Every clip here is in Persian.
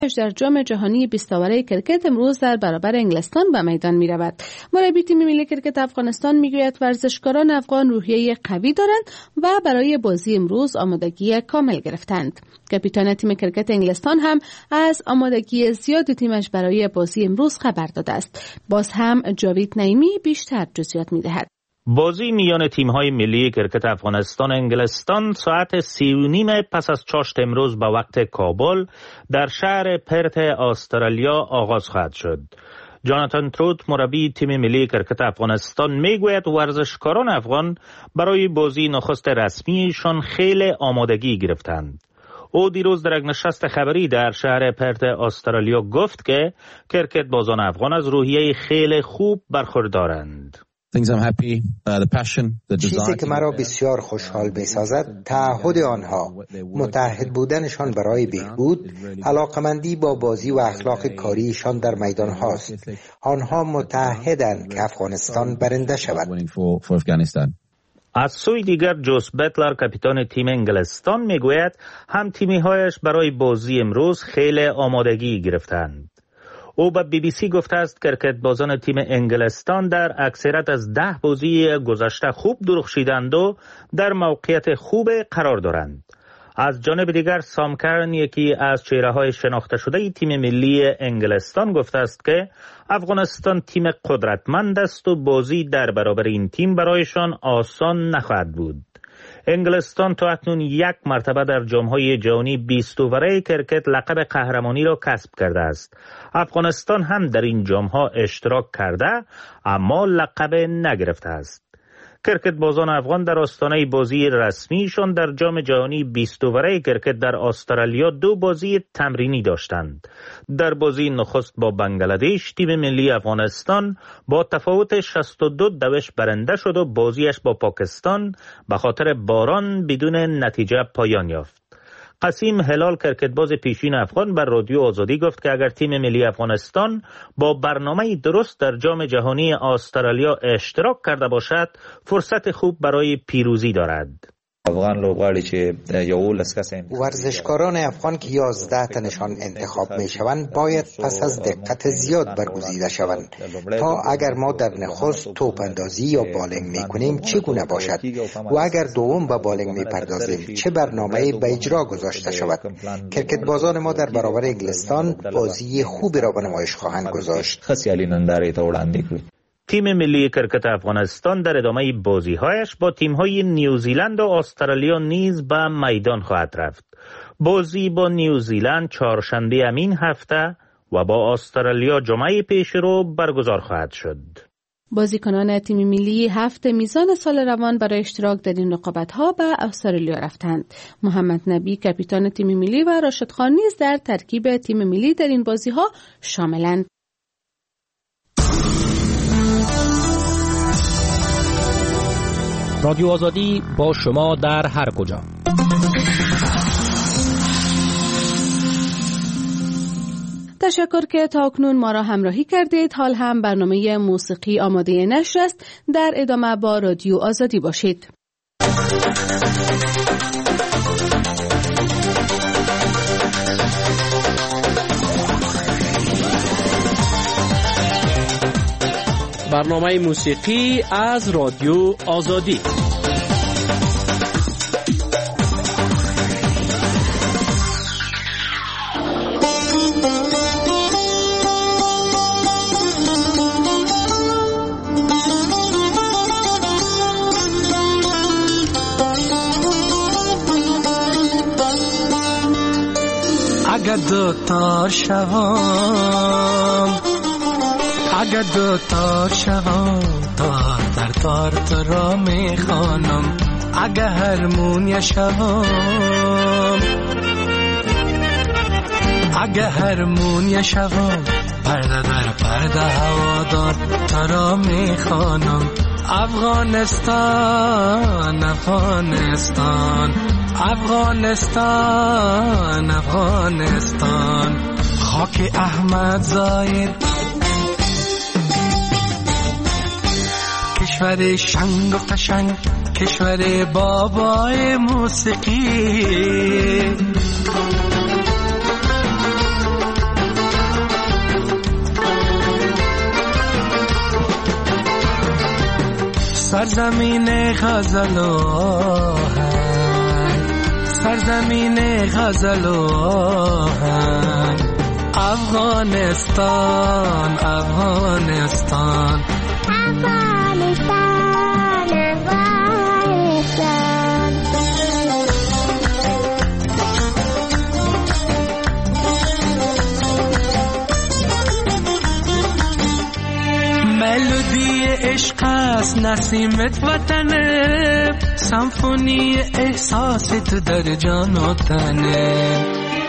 در جام جهانی 20 اوره کرکت امروز در برابر انگلستان به میدان می رود. مربی تیم ملی کرکت افغانستان می گوید ورزشکاران افغان روحیه قوی دارند و برای بازی امروز آمادگی کامل گرفتند. کاپیتان تیم کرکت انگلستان هم از آمادگی زیاد تیمش برای بازی امروز خبر داده است. باز هم جاوید نعیمی بیشتر جزئیات می دهد. بازی میان تیم‌های ملی کرکت افغانستان و انگلستان ساعت 3:30 پس از چاشت امروز به وقت کابل در شهر پرت استرالیا آغاز خواهد شد. جاناتان تروت مربی تیم ملی کرکت افغانستان میگوید ورزشکاران افغان برای بازی نخست رسمیشان خیلی آمادگی گرفتند. او دیروز در یک نشست خبری در شهر پرت استرالیا گفت که کرکت بازان افغان از روحیه خیلی خوب برخوردارند. چیزی که مرا بسیار خوشحال می‌سازد تعهد آنها، متعهد بودنشان برای بهبود، علاقمندی با بازی و اخلاق کاریشان در میدان هاست. آنها متعهدند که افغانستان برنده شود. از سوی دیگر جوس بتلر کاپیتان تیم انگلستان میگوید هم تیمی‌هایش برای بازی امروز خیلی آمادگی گرفتند. او به BBC گفته است کرکت بازان تیم انگلستان در اکثریت از 10 بازی گذشته خوب درخشیدند و در موقعیت خوب قرار دارند. از جانب دیگر سام کرن یکی از چهره‌های شناخته شده تیم ملی انگلستان گفته است که افغانستان تیم قدرتمند است و بازی در برابر این تیم برایشان آسان نخواهد بود. انگلستان تا اکنون 1 مرتبه در جام‌های جهانی 20 اوره کرکت لقب قهرمانی را کسب کرده است. افغانستان هم در این جام‌ها اشتراک کرده اما لقب نگرفته است. کرکت بازان افغان در آستانه بازی رسمیشان در جام جهانی 20 اوره کرکت در استرالیا 2 بازی تمرینی داشتند. در بازی نخست با بنگلادش تیم ملی افغانستان با تفاوت 62 برنده شد و بازیش با پاکستان به خاطر باران بدون نتیجه پایان یافت. قاسم هلال کرکتباز پیشین افغان بر رادیو آزادی گفت که اگر تیم ملی افغانستان با برنامه درست در جام جهانی استرالیا اشتراک کرده باشد فرصت خوب برای پیروزی دارد. افغان لوبغاړي چې یو لسکه ورزشکاران افغان که 11 تنشان انتخاب می شوند باید پس از دقت زیاد برگزیده شوند تا اگر ما در نخست توپ اندازی یا بالینگ می کنیم چگونه باشد و اگر دوم به بالینگ می پردازیم چه برنامه‌ای به اجرا گذاشته شود. کرکت بازان ما در برابر انگلستان بازی خوبی را به نمایش خواهند گذاشت. خسیالی ننداره تا وړاندې کړي. تیم ملی کرکت افغانستان در ادامه بازی‌هایش با تیم‌های نیوزیلند و استرالیا نیز به میدان خواهد رفت. بازی با نیوزیلند چهارشنبه همین هفته و با استرالیا جمعه پیشرو برگزار خواهد شد. بازیکنان تیم ملی 7 میزان سال روان برای اشتراک در این رقابت‌ها به استرالیا رفتند. محمد نبی کاپیتان تیم ملی و راشد خان نیز در ترکیب تیم ملی در این بازی‌ها شاملند. رادیو آزادی با شما در هر کجا. تشکر که تا اکنون ما را همراهی کردید. حال هم برنامه موسیقی آماده نشر است. در ادامه با رادیو آزادی باشید. برنامه موسیقی از رادیو آزادی. اگر دوتا شوام اگر دوتا شوام تار تو را میخوانم اگر هرمونی شوام اگر هرمونی شوام پرده در پرده هوادار تو را میخوانم افغانستان افغانستان افغانستان افغانستان خاک احمد زاید کشور شنگ و قشنگ کشور بابای موسیقی سرزمین غزل و آهنگ، سرزمین غزل و آهنگ، افغانستان افغانستان افغانستان افغانستان. ملودی عشق است نسیمت وطنه، سمفونی احساست در جان و تنه.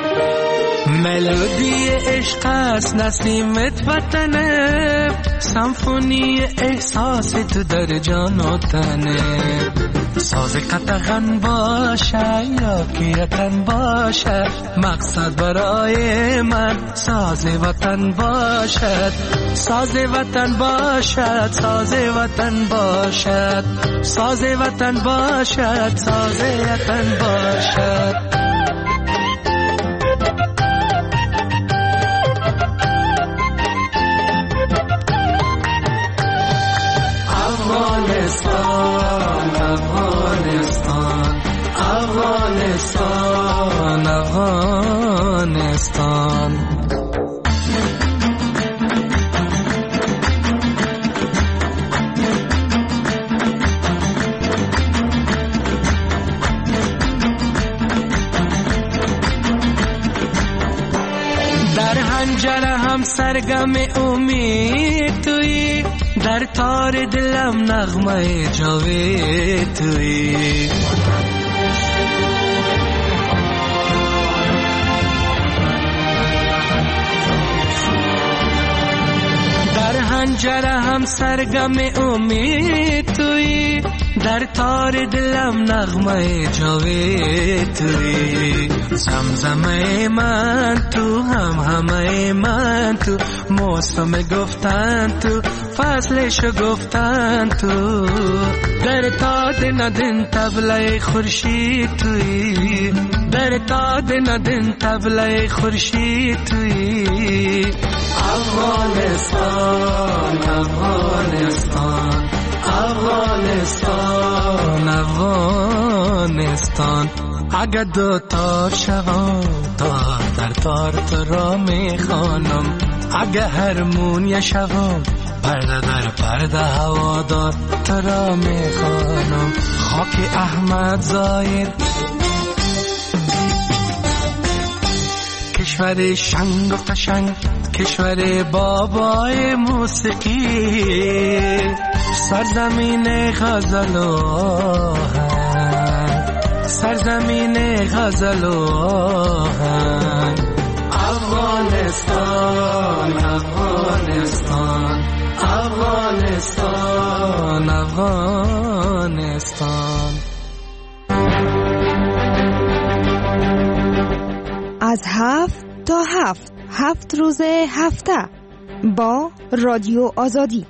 ملودی عشق است نسیمت وطنه، سمفونی احساست در جان و تنه. ساز قطغن باشه یا کیرکن باشه، مقصد برای من ساز وطن باشد. ساز وطن باشد، ساز وطن باشد، ساز وطن باشد، ساز وطن باشد. افغانستان افغانستان افغانستان افغانستان. در حنجره هم سرگم امید تویی، در تار دلم نغمه جاوید تویی. در حنجره هم سرگم امید تویی، در تار دلم نغمه جاوید تویی. زمزمه من تو، هم همه من تو، موسم گفتن تو، فصلش گفتن تو. در تاد ندن طبله خورشید تویی، در تاد ندن طبله خورشید تویی. افغانستان افغانستان افغانستان افغانستان. اگه دو تار شوم تار در تار تو را میخوانم، اگه هرمون شوم پرده در پرده هوادار تو را میخوانم. خاک احمد ظاهر کشور شنگ و قشنگ، کشور بابای موسیقی، سرزمین غزل و آهنگ، سرزمین غزل و آهنگ. افغانستان افغانستان افغانستان افغانستان. از 7 تا 7 7 روز هفته با رادیو آزادی.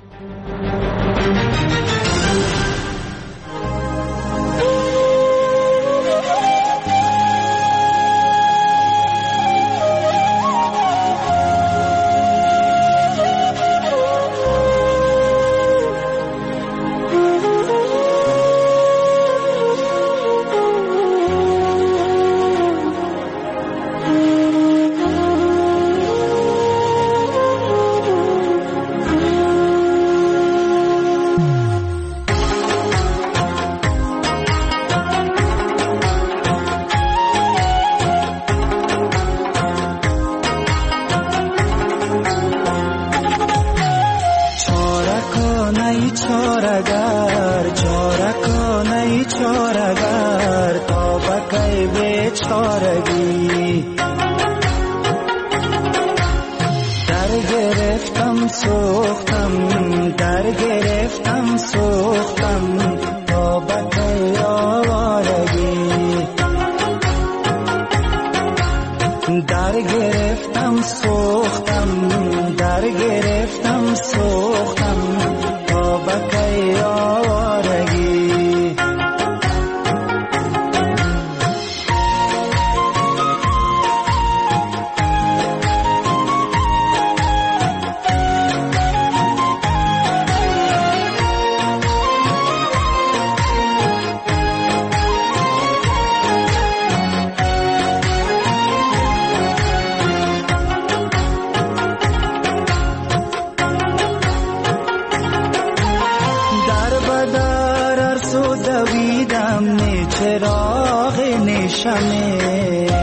روشنه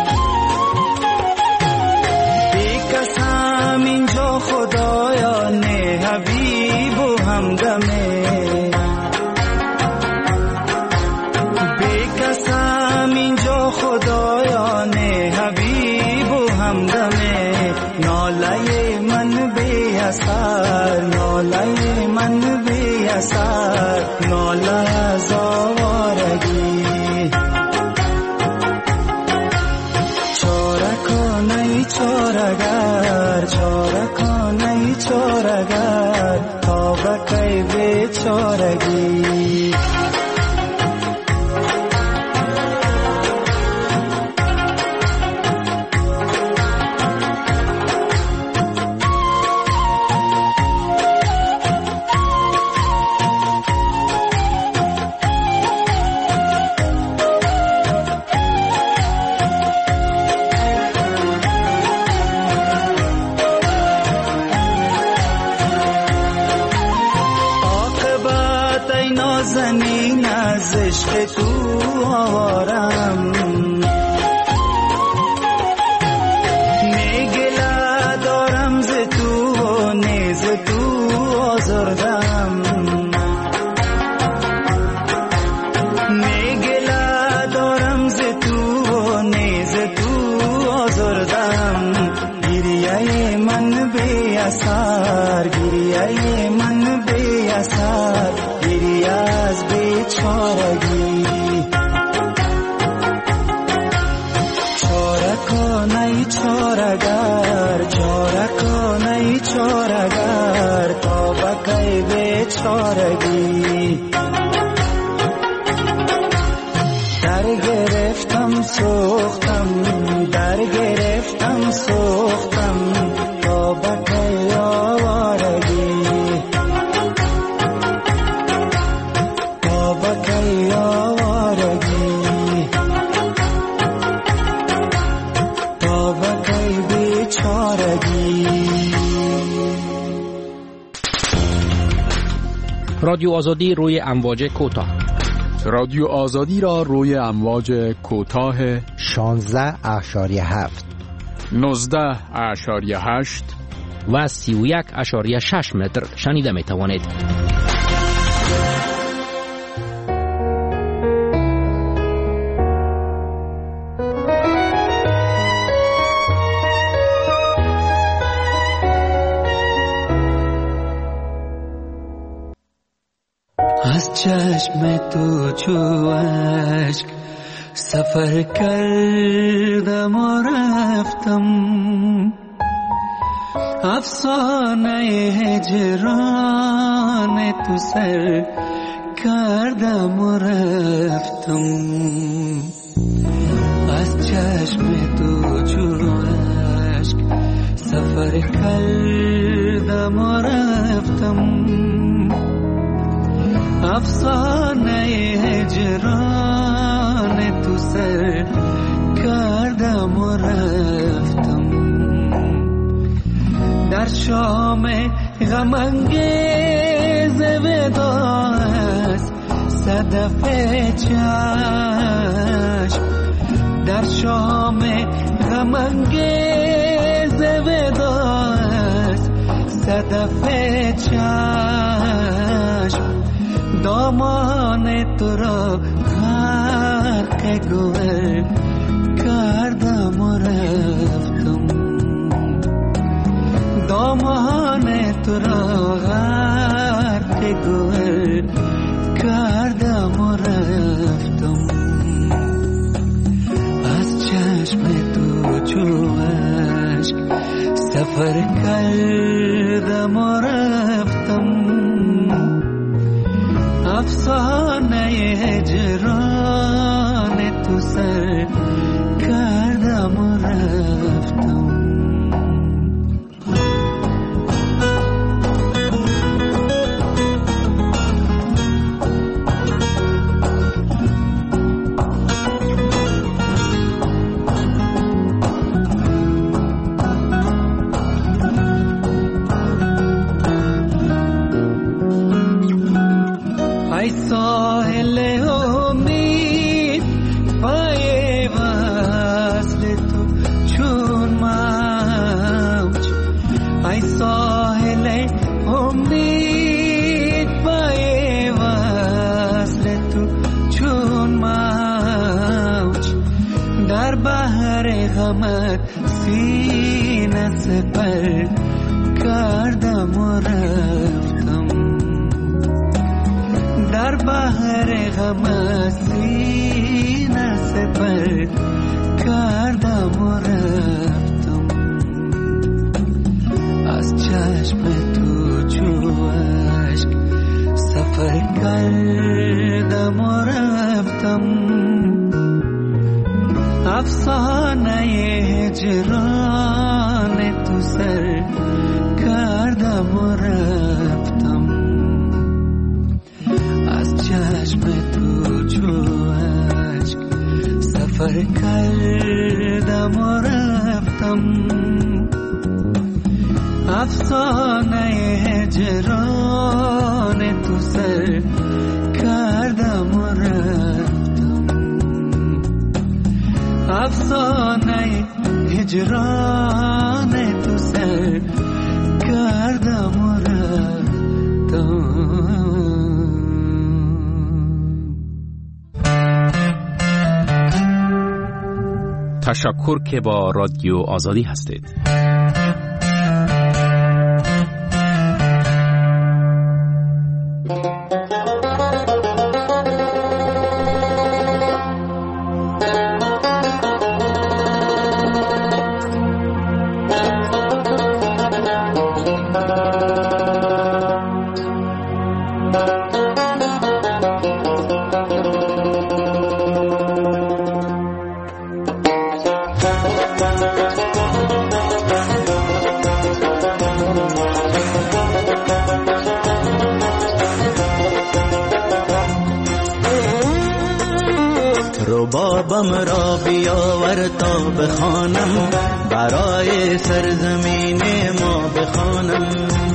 بیکسم اینجا خدایان حبیب و همدمه بیکسم اینجا خدایان حبیب و همدمه ناله من بی اثر ناله من بی اثر ناله از آوارگی چارکانه چارگر چارکانه چارگر تا بکی بیچارگی نازنین از عشق تو آوارم میگله دارم ز تو و نیز تو آزردم میگله دارم ز تو و نیز تو آزردم گریه من بی اثر گریه من بی اثر گریه از بیچارگی چارکانه چارگر چارکانه چارگر تا بکی بیچارگی در گرفتم سوختم در گرفتم سوختم تا بکی آوارگی تا بکی آوارگی تا بکی بیچارگی. رادیو آزادی روی امواج کوتاه. رادیو آزادی را روی امواج کوتاه 16.7 19.8 و 31.6 متر شنیده می توانید. از چشم تو چو اشک سفر کردم و رفتم افسانه هجران تو سر کردم و رفتم از چشم تو چو اشک سفر کردم و رفتم افسانه هجران تو سر کردم و رفتم در شام غم انگیز وداعت صدف چشم در شام غم انگیز وداعت صدف چشم دامان تو را غرق گوهر کردم و رفتم دامان تو را غرق گوهر کردم و رفتم از چشم تو چو اشک سفر کردم و رفتم افسانه هجران تو سر کردم و رفتم ای ساحل امید پای سپر کردم و رفتم در بحر غم سینه سپر کردم و رفتم از چشم تو چو اشک سفر کردم و رفتم افسانه هجران تو سر کردم و رفتم از چشم تو چو اشک سفر کردم و رفتم افسانه هجران تو سر کردم و رفتم افسانه هجران تو سر کردم و رفتم. تشکر که با رادیو آزادی هستید. ربابم را بیاور تا بخوانم برای سرزمین ما بخوانم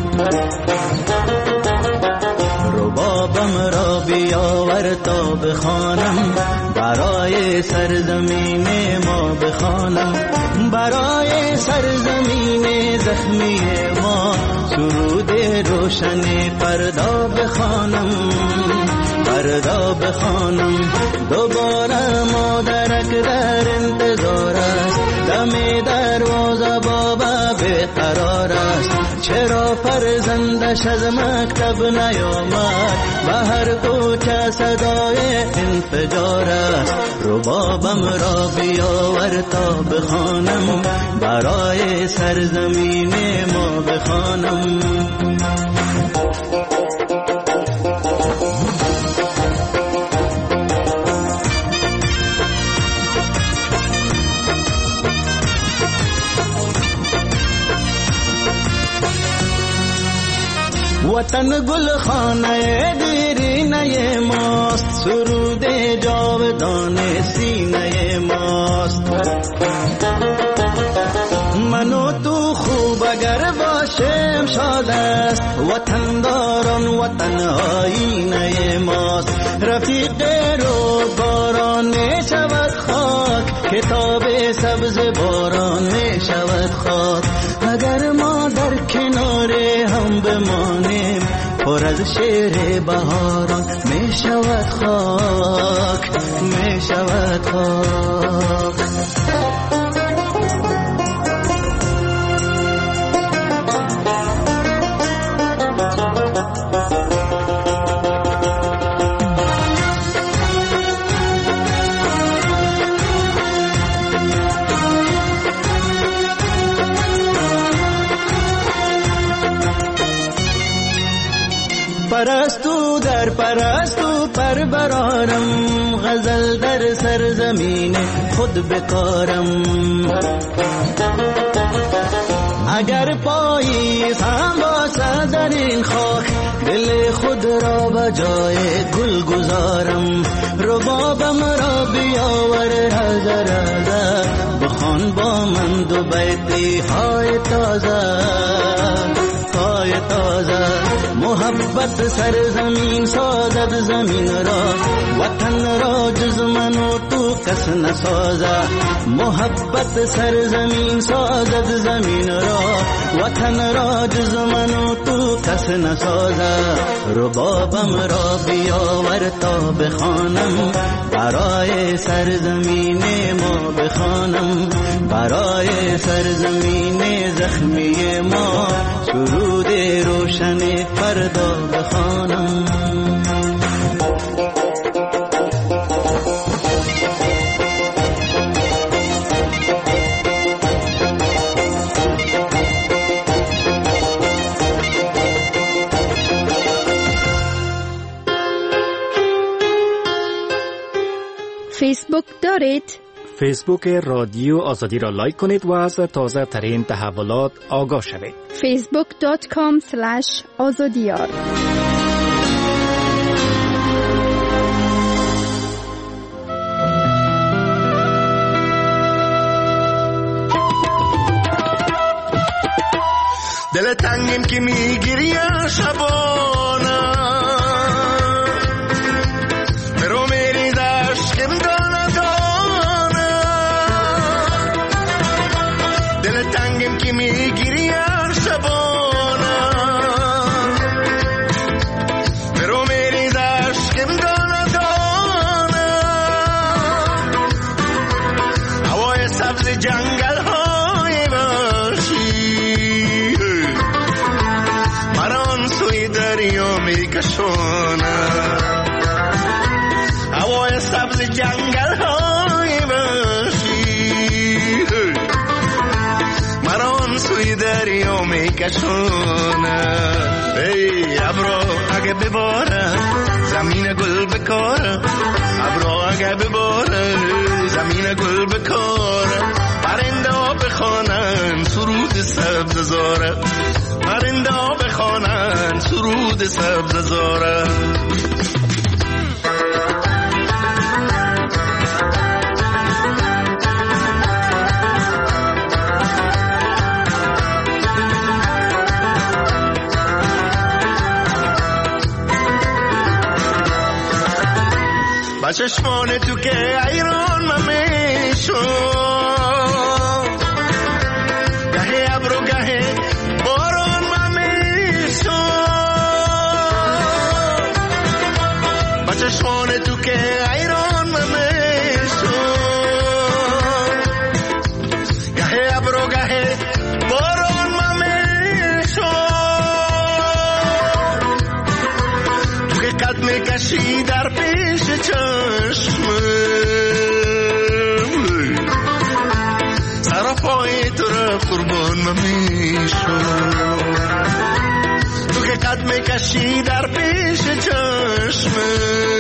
ربابم را بیاور تا بخوانم برای سرزمین ما بخوانم برای سرزمین زخمی ما سرود روشن فردا بخوانم فردا بخوانم دوباره مادرک در انتظار است دم دروازه بابا بیقرار است چرا فرزندش از مکتب نیامد به هر کوچه صدای انفجار است ربابم را بیاور تا بخوانم برای سرزمین ما بخوانم وطن گل خانه دیرینه ماست سرود جاودان سینه ماست من و تو خوب اگر باشیم شاد است وطن داران وطن آینه ماست رفیق رو باران می شود خاک کتاب سبز باران می شود خاک اگر ما در کنار هم بمانیم پر از شعر بهاران می شود خاک می شود خاک پرستو در پرستو پر برارم غزل در سرزمین خود بکارم اگر پاییز هم باشد در این خاک دل خود را به جای گل گذارم ربابم را بیاور رزه رزه بخوان با من دو بیتی های تازه های تازه محبت سرزمین سازد زمین را وطن را جز من و تو کس نسازد محبت سرزمین سازد زمین را وطن را جز من و تو کس نسازد ربابم را بیاور تا بخوانم برای سرزمین ما بخوانم برای سرزمین زخمی ما سرود روشن فردا بخوانم فیسبوک دارید؟ فیسبوک رادیو آزادی را لایک کنید و از تازه ترین تحولات آگاه شوید. facebook.com/azadiyar دل تنگیم که میگیری شبانه برو میری دشکم دانه دانه دل تنگیم که میگیری شبانه برو میری دشکم دانه دانه هوای سبز جنگل های وحشی مران سوی دریا میکشونه هوای سبز جنگل های وحشی مران سوی دریا میکشونه ای ابرو اگه بباره زمین گل بکاره ابرو اگه بباره زمین گل بکاره پرنده ها بخوانن سرود سبز زاره پرنده ها بخوانن سرود سبز زاره با چشمان تو که ایران ممیشو گهه ابرو گهه باران ممیشو با چشمان تو که ایران ممیشو گهه ابرو گهه باران ممیشو تو که قد میکشی در پیش چشمه سر پای تو را قربان ممیشو تو که قد میکشی در پیش چشمه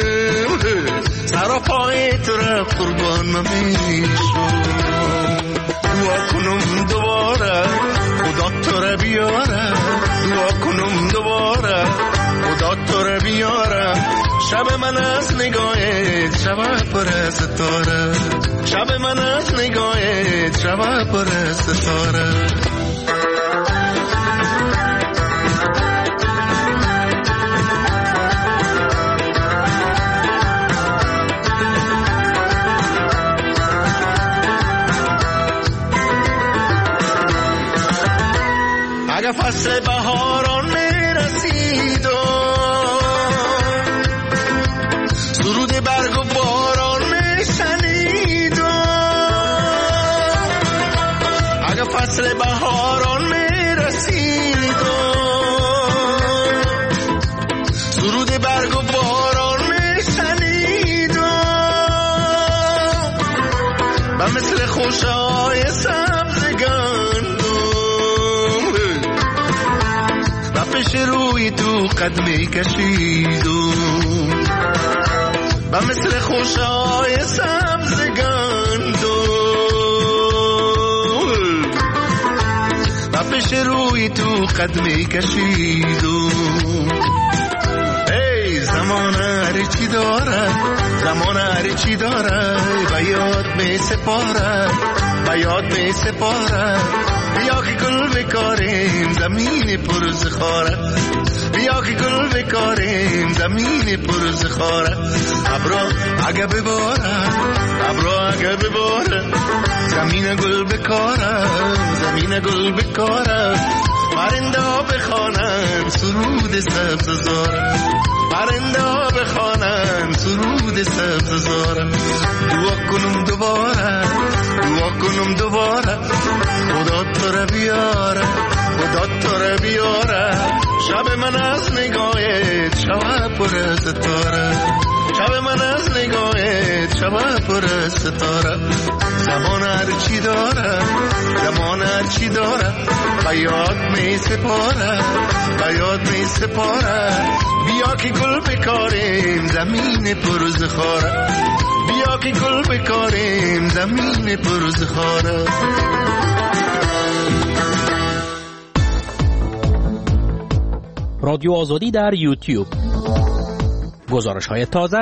سر پای تو را قربان ممیشو دعا کنم دوباره خدا تو را بیاره دعا کنم دوباره خدا تو را بیاره شب من از نگاهت شب پر ستاره شب من از نگاهت شب پر ستاره اگه فصل بهاران میرسید سرود برگ و باران میشنید اگه فصل بهاران میرسید سرود برگ و باران میشنید و مثل خوشهای سبز گندم و پیش روی تو قد میکشید و مثل خوشهای سبز گندم و پیش روی تو قد میکشیدم ای زمان هر چی داره زمان هر چی داره به یاد می سپاره به یاد می سپاره بیا که گل بکاریم زمین پر زخاره، بیا که گل بکاریم زمین پر زخاره. ابرا اگه بباره، ابرا اگه بباره، زمین گل بکاره، زمین گل بکاره. پرنده ها بخوانند سرود سبززاره، پرنده ها بخوانند سرود سبززاره. دعا کنم دوباره، دعا کنم دوباره، خدا تو را بیاره، خدا تو را بیاره. شب من از نگاهت شب پر ستاره، شب من از نگاهت شب پر ستاره. زمان هرچی داره، زمان هرچی داره، بیاد می سپاره، بیاد می سپاره. بیا که گل بکاریم زمین پر زخاره، بیا که گل بکاریم زمین پر زخاره. رادیو آزادی در یوتیوب، گزارش‌های تازه،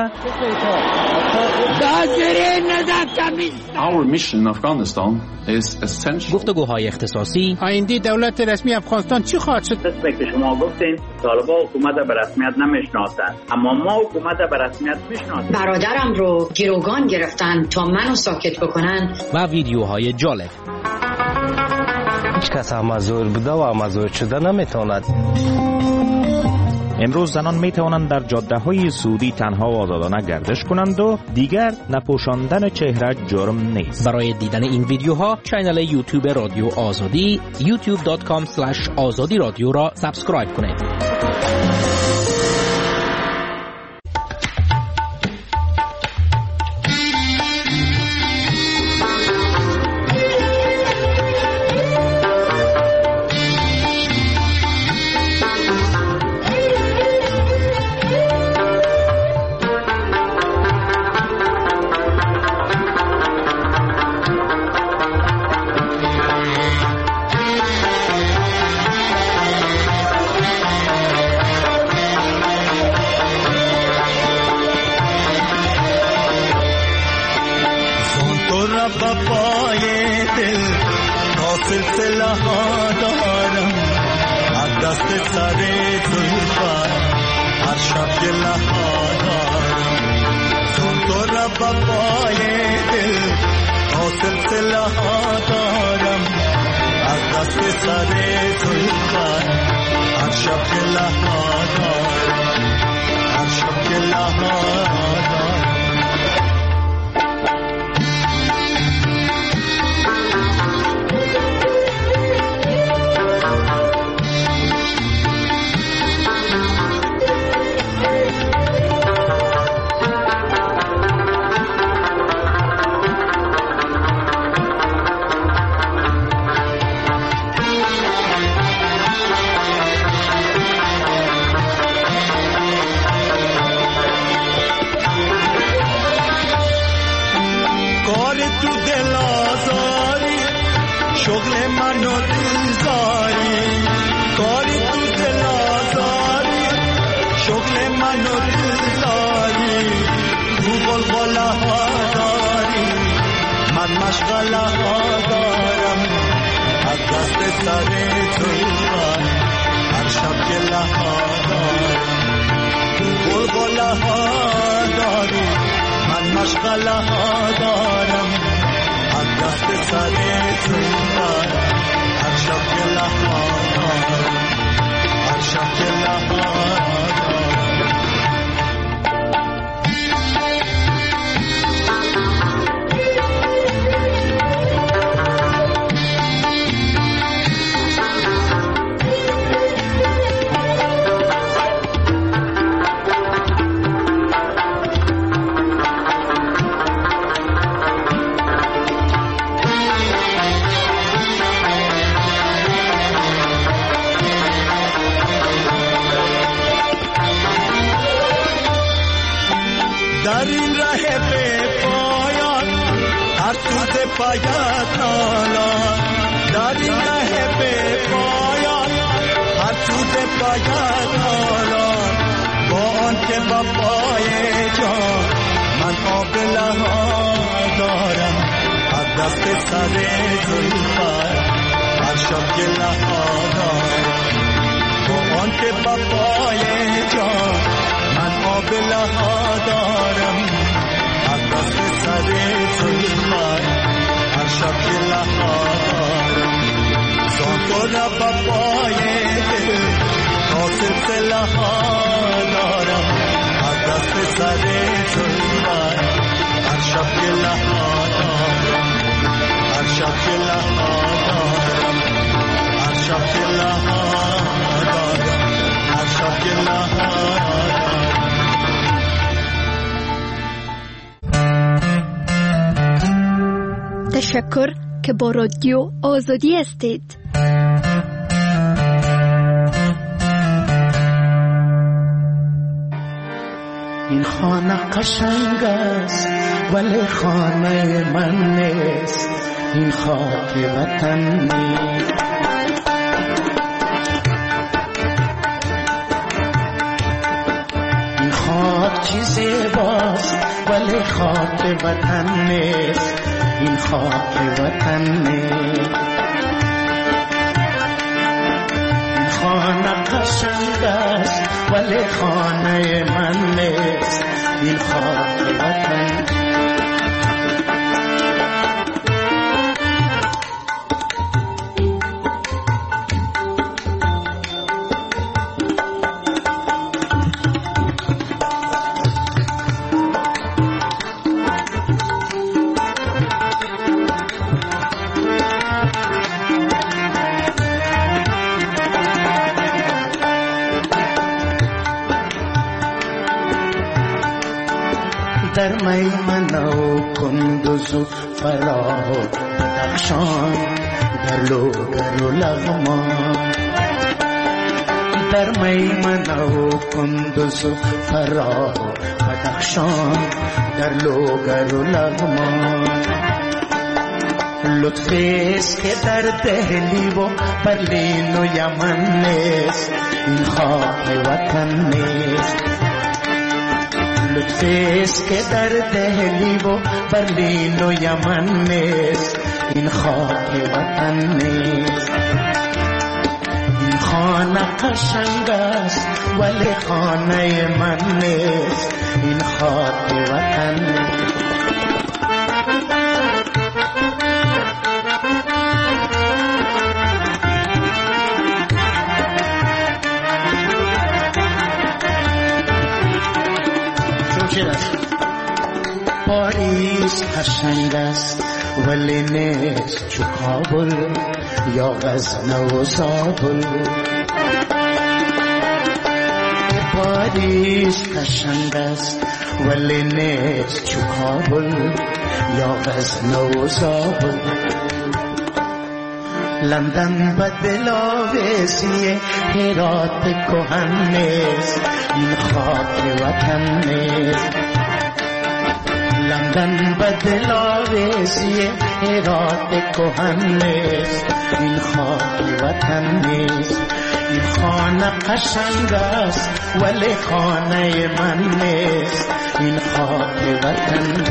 گفتگوهای اختصاصی. آینده دولت رسمی افغانستان چی خواهد شد؟ قسمی که شما گفتین طالبان حکومت به رسمیت نمیشناسند، اما ما حکومت به رسمیت میشناسیم. برادرم رو گروگان گرفتن تا منو ساکت بکنن. و ویدیوهای جالب. هیچ کس مزور بوده و مزور شده نمیتواند. امروز زنان می توانند در جاده‌های سعودی تنها و آزادانه گردش کنند و دیگر نپوشاندن چهره جرم نیست. برای دیدن این ویدیوها کانال یوتیوب رادیو آزادی youtube.com/azadi رادیو را سابسکرایب کنید. شب گله ها دارم با آن که بپای جان من آبله ها دارم از دست سر زلفت هر شب گله ها دارم زان تو را بپای تا سلسله ها دارم از دست سر زلفت هر شب گله ها دارم هر شب گله ها دارم هر شب گله ها دارم هر شب گله ها دارم. تشکر که با رادیو آزادی هستید. این خانه قشنگ است ولی خانه من نیست، این خاک وطن نیست. این خاک چی زیباست ولی خاک وطن نیست، این خاک وطن نیست. این خانه قشنگ است ولی خانه من نیست، این خاک وطن. در میمنه و کندوز و فراه و بدخشان، در لوگر و لغمان. در میمنه و کندوز و فراه و بدخشان، در لوگر و لغمان. لطفیست که در دهلی و برلین و یمن نیست، این خاک وطن نیست. لطفیست که در دهلی و برلین و یمن نیست، این خاک وطن نیست. این خانه قشنگ است ولی خانه من نیست، این خاک وطن نیست. پاریس قشنگ است ولی نیست چو کابل یا غزنه و زابل. پاریس قشنگ است ولی نیست چو کابل یا غزنه و زابل. لندن به دلاویزی هرات کهن نیست، این خاک وطن نیست. لندن به دلاویزی هرات کهن نیست، این خاک وطن نیست. این خانه قشنگ است ولی خانه من نیست، این خاک وطن.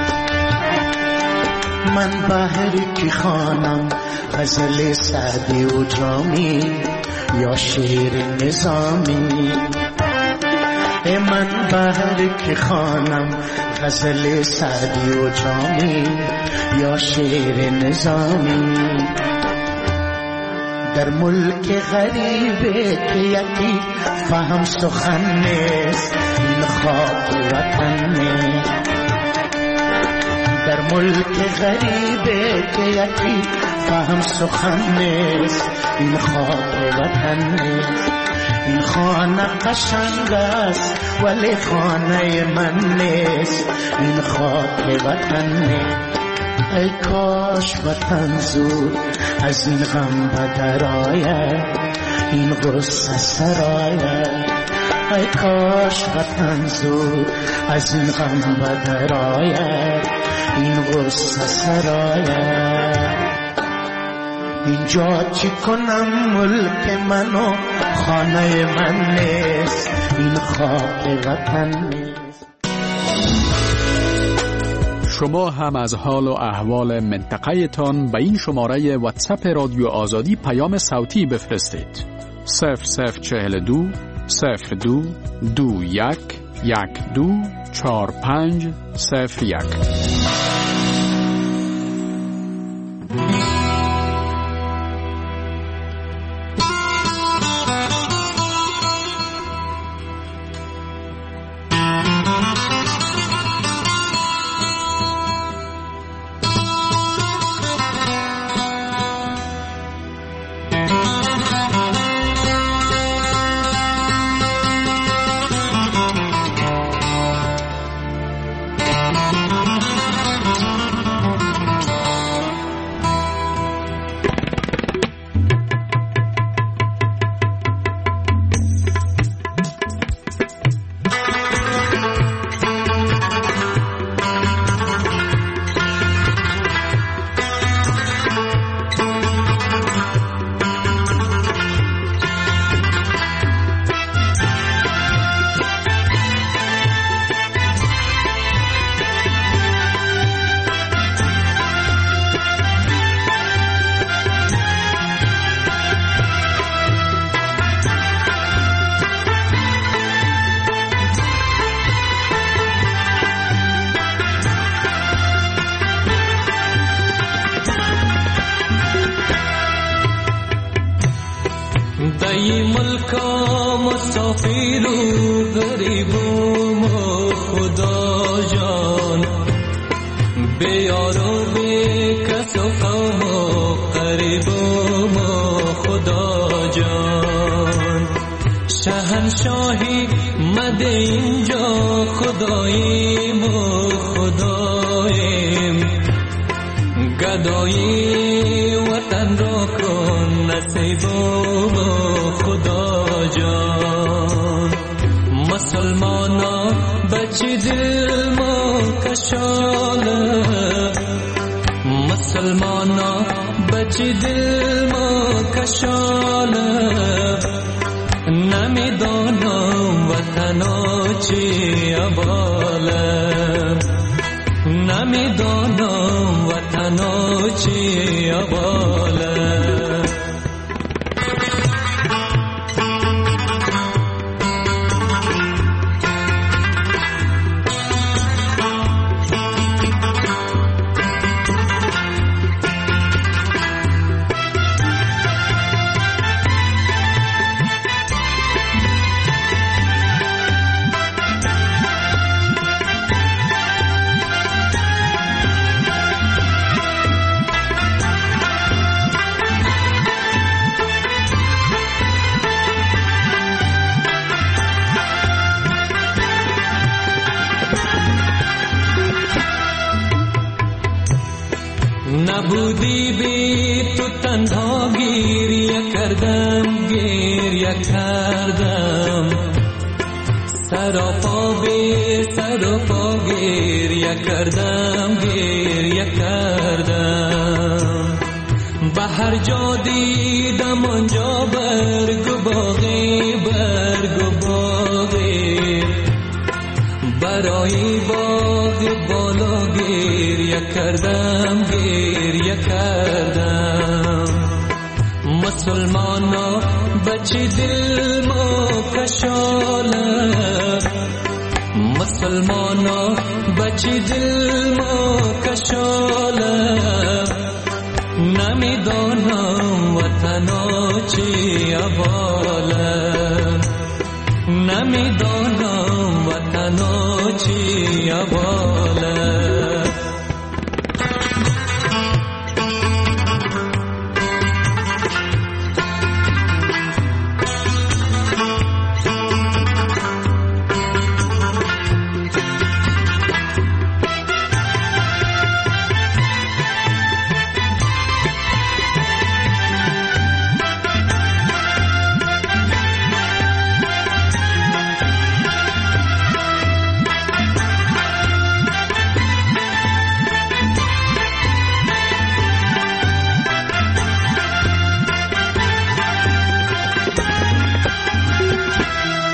من بهر کی خوانم غزل سعدی و جامی یا شعر نظامی؟ من بهر کی خوانم غزل سعدی و جامی یا شعر نظامی؟ در ملک غریبه که یکی فهم سخن نیست، این خاک وطن نیست. در ملک غریبه که یکی فهم سخن نیست، این خاک وطن نیست. این خانه قشنگ است ولی خانه من نیست، این خاک وطن نیست. ای کاش وطن زود از این غم بدر آید، این غصه سراید. ای کاش وطن زود از این غم بدر آید، این غصه سراید. اینجا چی کنم ملک منو خانه من نیست، این خاک وطن نیست. شما هم از حال و احوال منطقه تان به این شماره واتساپ رادیو آزادی پیام صوتی بفرستید. 0042 02 21 12 45 01. ای ملکا مسافر و غریب و خدا جان، بیار و بی کس و قوم و قریب و خدا جان. شهنشاهی مده اینجا خداییم و خداییم، گدایی وطن را کن نصیب و خدا جان. مسلمانا بچی دل ما کشاله، مسلمانا بچی دل ما کشاله، نمیدانم وطنا چی اباله، نمیدانم وطنا چی اباله. نبودی بی تو تنها گریه کردم، گریه کردم، سراپا بی سراپا گریه کردم، گریه کردم. به هر جا دیدم آنجا برگ و باغی، برگ و باغی، برای باغ بالا گریه کردم، گریه کردم. مسلمانا بچی دل ما کشاله، مسلمانا بچی دل ما کشاله، نمیدانم وطنا چی اباله، نمیدانم وطنا چی اباله.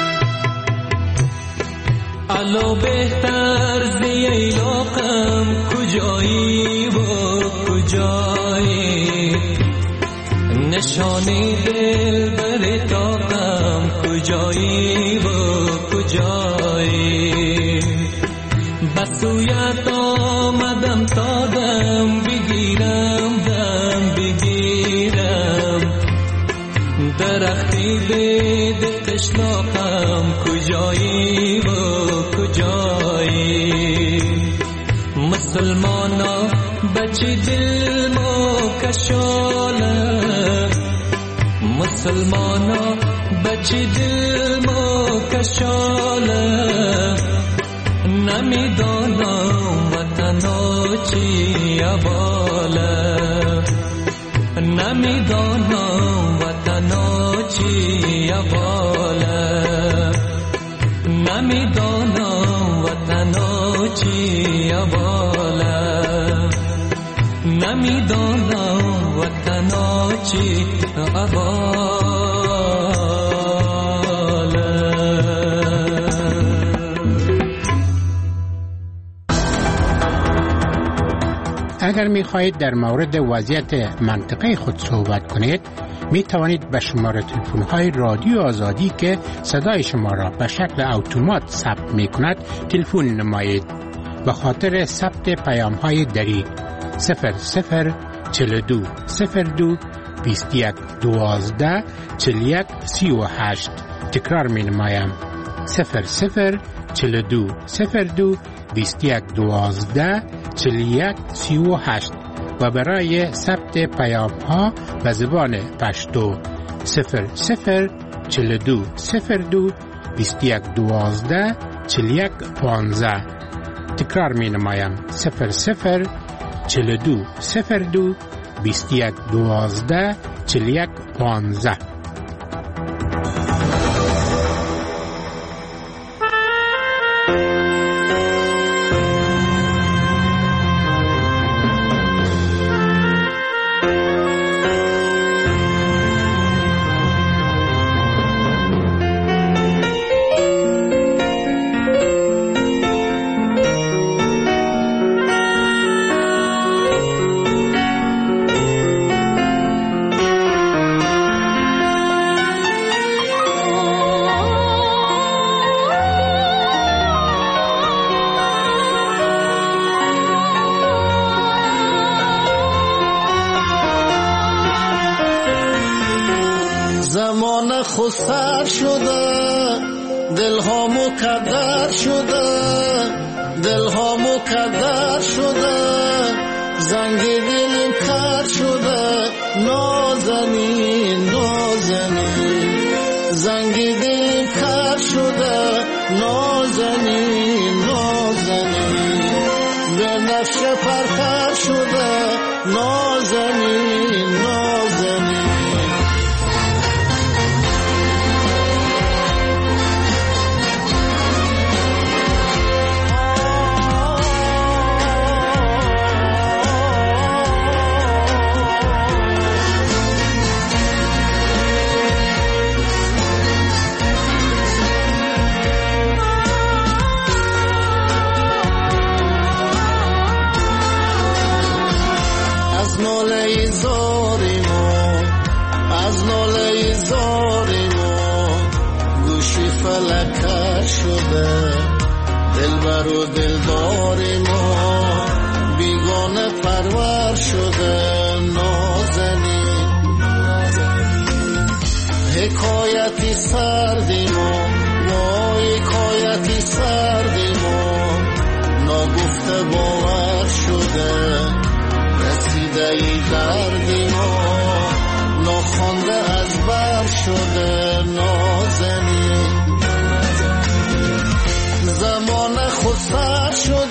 الو بهتر زی ایلاقم نشانی دل بر تاقم کجایی و کجایی بسویت آمدم تا دم بگیرم درختی بید قشلاقم کجایی و کجایی مسلمانا بچی دل مو کشاله مسلمانا بچی دل مو کشاله نمیدانم وطنا چی اباله نمیدانم وطنا چی اباله نمیدانم وطنا چی اباله نمیدانم وطنا چی اباله. اگر می خواهید در مورد وضعیت منطقه خود صحبت کنید می توانید به شماره تلفن های رادیو آزادی که صدای شما را به شکل اتومات ثبت می کند تلفن نمایید. به خاطر ثبت پیام های دری 0042 02 21 12 41 38 تکرار می نمایم 0042 02 21 12 41 38 و برای ثبت پیام ها به زبان پشتو 0042 02 21 12 41 15 تکرار می نمایم 0042 02 21 12 41 15. زمان خسر شده دلها مکدر شده دلها مکدر شده زنگ دلم کر شده نازنین نازنین زنگ دلم کر شده نازنین نازنین به نفش پرپر شده نازنین نازنین از ناله زاری ما گوشی فلکر شده دلبر و دلداری ما بیگانه پرور شده نازنین حکایتی سردی ما وای حکایتی سردی ما ناگفته باور شده رسیده ای دردی ما ناخوانده از بر شده نازنین زمان خود سر شده